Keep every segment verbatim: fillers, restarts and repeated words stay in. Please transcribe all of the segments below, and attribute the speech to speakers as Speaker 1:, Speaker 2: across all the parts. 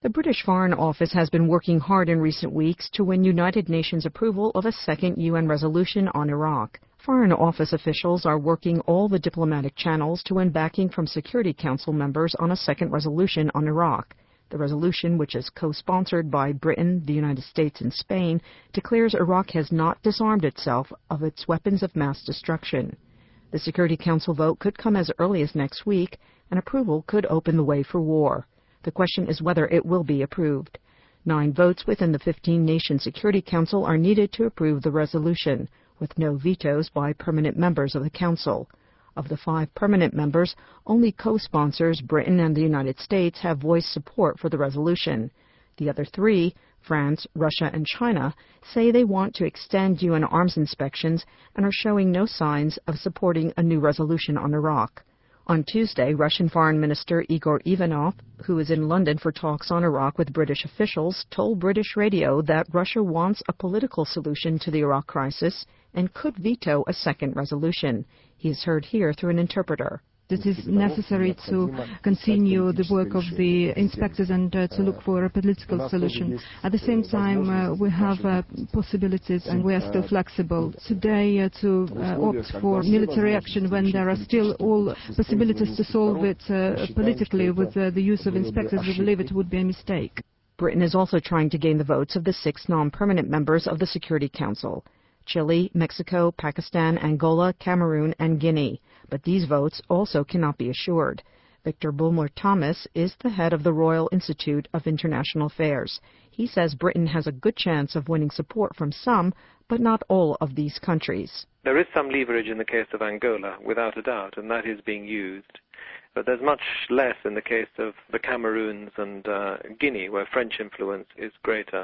Speaker 1: The British Foreign Office has been working hard in recent weeks to win United Nations approval of a second U N resolution on Iraq. Foreign Office officials are working all the diplomatic channels to win backing from Security Council members on a second resolution on Iraq. The resolution, which is co-sponsored by Britain, the United States, and Spain, declares Iraq has not disarmed itself of its weapons of mass destruction. The Security Council vote could come as early as next week, and approval could open the way for war. The question is whether it will be approved. Nine votes within the fifteen-nation Security Council are needed to approve the resolution, with no vetoes by permanent members of the Council. Of the five permanent members, only co-sponsors, Britain and the United States, have voiced support for the resolution. The other three, France, Russia, and China, say they want to extend U N arms inspections and are showing no signs of supporting a new resolution on Iraq. On Tuesday, Russian Foreign Minister Igor Ivanov, who is in London for talks on Iraq with British officials, told British radio that Russia wants a political solution to the Iraq crisis and could veto a second resolution. He is heard here through an interpreter.
Speaker 2: It is necessary to continue the work of the inspectors and uh, to look for a political solution. At the same time, uh, we have uh, possibilities and we are still flexible. Today, uh, to uh, opt for military action when there are still all possibilities to solve it uh, politically with uh, the use of inspectors, we believe it would be a mistake.
Speaker 1: Britain is also trying to gain the votes of the six non-permanent members of the Security Council: Chile, Mexico, Pakistan, Angola, Cameroon, and Guinea. But these votes also cannot be assured. Victor Bulmer Thomas is the head of the Royal Institute of International Affairs. He says Britain has a good chance of winning support from some, but not all of these countries.
Speaker 3: There is some leverage in the case of Angola, without a doubt, and that is being used. But there's much less in the case of the Cameroons and uh, Guinea, where French influence is greater.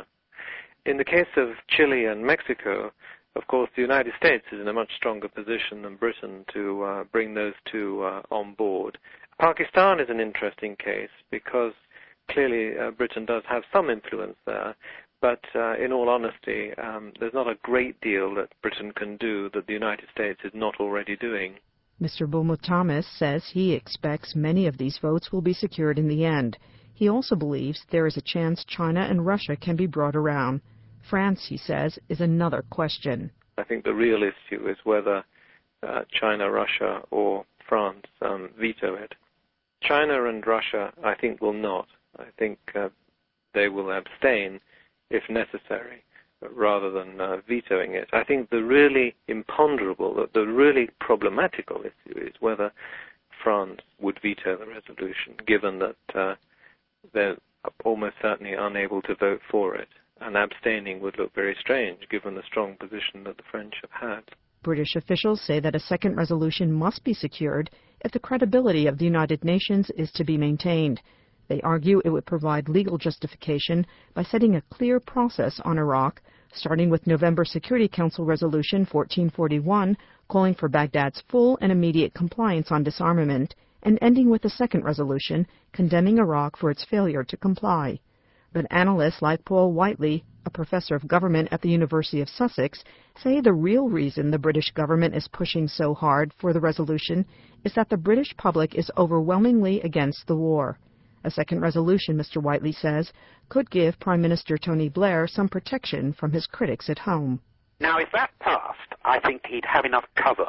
Speaker 3: In the case of Chile and Mexico, of course, the United States is in a much stronger position than Britain to uh, bring those two uh, on board. Pakistan is an interesting case because clearly uh, Britain does have some influence there, but uh, in all honesty, um, there's not a great deal that Britain can do that the United States is not already doing.
Speaker 1: Mister Bulmer Thomas says he expects many of these votes will be secured in the end. He also believes there is a chance China and Russia can be brought around. France, he says, is another question.
Speaker 3: I think the real issue is whether uh, China, Russia, or France um, veto it. China and Russia, I think, will not. I think uh, they will abstain if necessary, rather than uh, vetoing it. I think the really imponderable, the really problematical issue is whether France would veto the resolution, given that uh, they're almost certainly unable to vote for it. And abstaining would look very strange, given the strong position that the French have had.
Speaker 1: British officials say that a second resolution must be secured if the credibility of the United Nations is to be maintained. They argue it would provide legal justification by setting a clear process on Iraq, starting with November Security Council Resolution fourteen forty-one, calling for Baghdad's full and immediate compliance on disarmament, and ending with a second resolution condemning Iraq for its failure to comply. But analysts like Paul Whiteley, a professor of government at the University of Sussex, say the real reason the British government is pushing so hard for the resolution is that the British public is overwhelmingly against the war. A second resolution, Mister Whiteley says, could give Prime Minister Tony Blair some protection from his critics at home.
Speaker 4: Now, if that passed, I think he'd have enough cover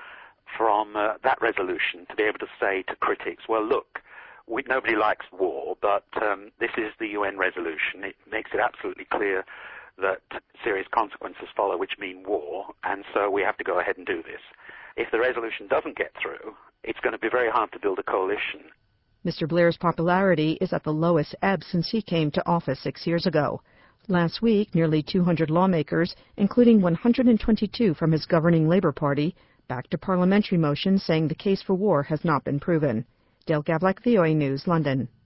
Speaker 4: from uh, that resolution to be able to say to critics, well, look, We, nobody likes war, but um, this is the U N resolution. It makes it absolutely clear that serious consequences follow, which mean war, and so we have to go ahead and do this. If the resolution doesn't get through, it's going to be very hard to build a coalition.
Speaker 1: Mister Blair's popularity is at the lowest ebb since he came to office six years ago. Last week, nearly two hundred lawmakers, including one hundred twenty-two from his governing Labour Party, backed a parliamentary motion saying the case for war has not been proven. Dale Gavlak, V O A News, London.